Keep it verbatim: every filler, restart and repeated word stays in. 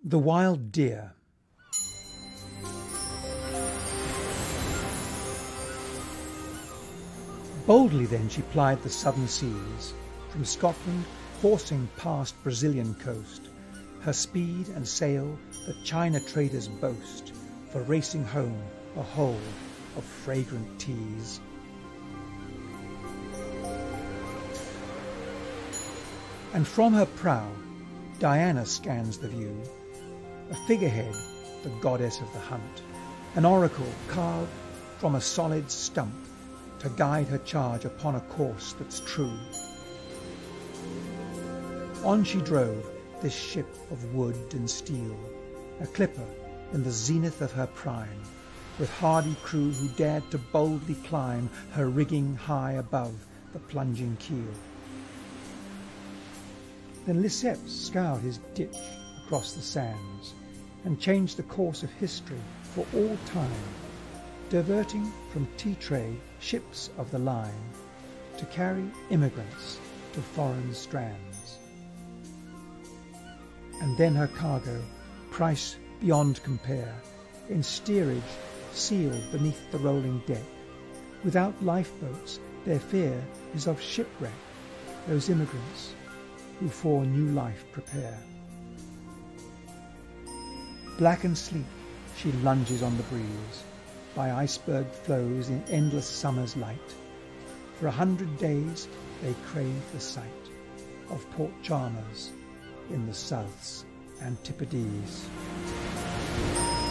The Wild Deer. Boldly then she plied the southern seas, from Scotland coursing past Brazilian coast, her speed and sail that China traders boast, for racing home a hold of fragrant teas. And from her prow Diana scans the view, a figurehead, the goddess of the hunt, an oracle carved from a solid stump to guide her charge upon a course that's true. On she drove, this ship of wood and steel, a clipper in the zenith of her prime, with hardy crew who dared to boldly climb her rigging high above the plunging keel. Then Lesseps scoured his ditch across the sands and changed the course of history for all time, diverting from tea trade ships of the line to carry immigrants to foreign strands. And then her cargo, price beyond compare, in steerage sealed beneath the rolling deck. Without lifeboats their fear is of shipwreck, those immigrants who for new life prepare. Black and sleek she lunges on the breeze, by iceberg flows in endless summer's light. For a hundred days they crave the sight of Port Chalmers in the South's Antipodes.